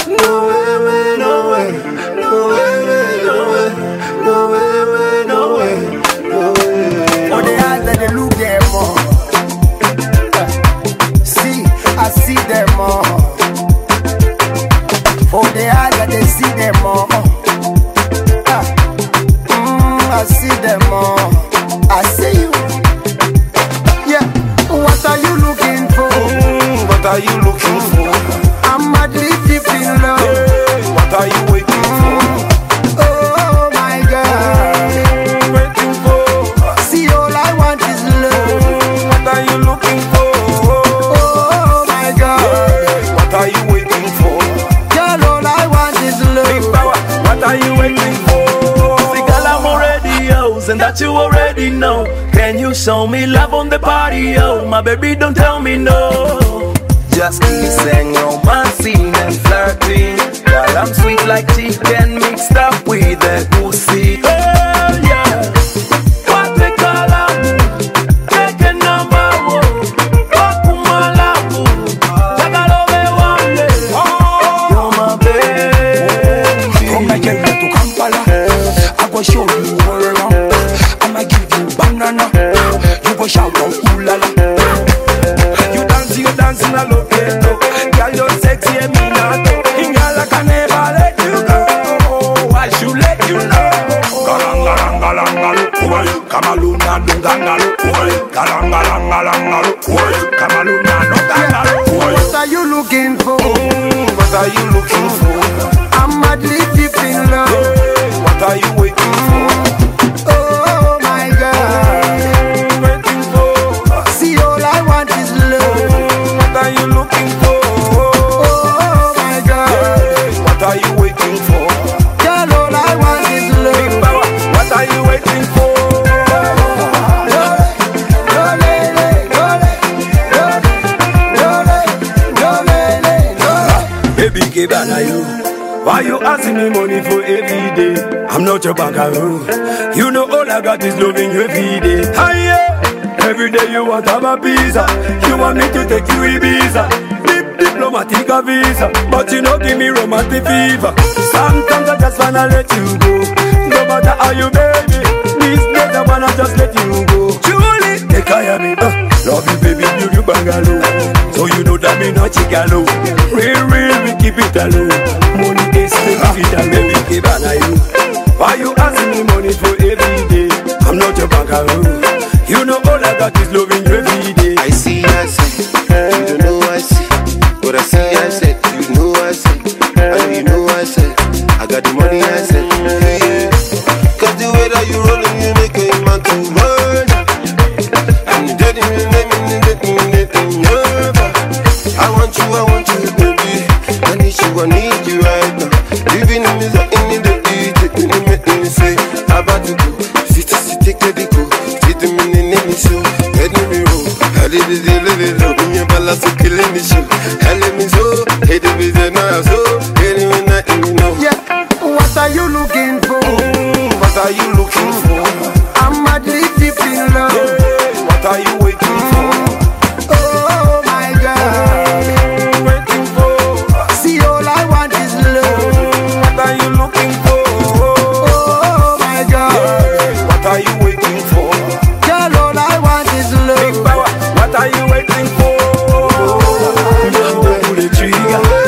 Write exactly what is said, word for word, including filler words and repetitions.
No way, way, no way. No way, way, no way. No way, way, no way. No way. On the eyes that they look them more. See, I see them more. On the eyes that they see them more. Mm, I see them more. I see you. Yeah. What are you looking for? Mm, what are you looking for? I'm madly deep in love. Hey, what are you waiting for? Oh my God. Mm, waiting for. See, all I want is love. Mm, what are you looking for? Oh my God. Hey, what are you waiting for? Girl, all I want is Big love. power, what are you waiting for? See, girl, I'm already yours, and that you already know. Can you show me love on the party, yo? My baby, don't tell me no. Just kissing, romancing and flirting. Girl, I'm sweet like chicken mixed up with a pussy. Oh, yeah. What they call out? Take a number one. Wakumalabu. Tagalove one day. You're my baby. From Nigeria to Kampala, I go show you all around. I'ma give you banana, you go shout out ooh la la. You dance, you dance in a locato. Girl, you're sexy and me not. Girl, I can never let you go. I should let you know. Galangalangalangalu, oi, Kamaluna dungangalu, oi, galangalangalangalu, oi, Kamaluna dungangalu, oi. What are you looking for? Mm, what are you looking for? I'm madly deep in love. Hey, what are you waiting for? Oh my God. Mm, waiting for. See, all I want is love. Mm, what are you looking for? Oh my God. Hey, what are you waiting for? Girl, all I want is Big love. power, what are you waiting for? Baby, give a you. Why you asking me money for every day? I'm not your bankaroo. You know all I got is loving you every day. Hiya! Every day you want to have a pizza. You want me to take you Ibiza. Dip diplomatic a visa. But you know give me romantic fever. Sometimes I just wanna let you go. No matter how you baby. These days I wanna just let you go. Julie, take care of me. Uh, love you baby, you you bangalow. So you know that me not chicalo. Real, real, we keep it alone. Money is the fit and baby, give an you. Why you asking me money for every day? I'm not your bankaroo. You know all I got is loving you every day. I see, I see, you don't know I see. What I see, I said, you know I said. I know you know I said. I got the money, I said. Yeah. Cause the way that you rolling, you make a man to run. And you did it, you did it, you did it, you did it. I want you, I want you, baby. I need you, I need you right now. Living in this, in the eat, in the make me say, I'm about to go. Sit, sit, take the go. Sit the minute in the show. Let me roll. I did it, did it, did it. In your balance, killing the show. I let me so. Hey, the business now, so. Anyway, not in the know. Yeah. What are you looking for? Mm, what are you looking for? I'm madly deep in love. Hey, what are you waiting for? Oh my God. Mm, waiting for. See, all I want is love. Mm, what are you looking for? Oh my God. Hey, what are you waiting for? Girl, all I want is Big love. power, what are you waiting for? Pull the trigger.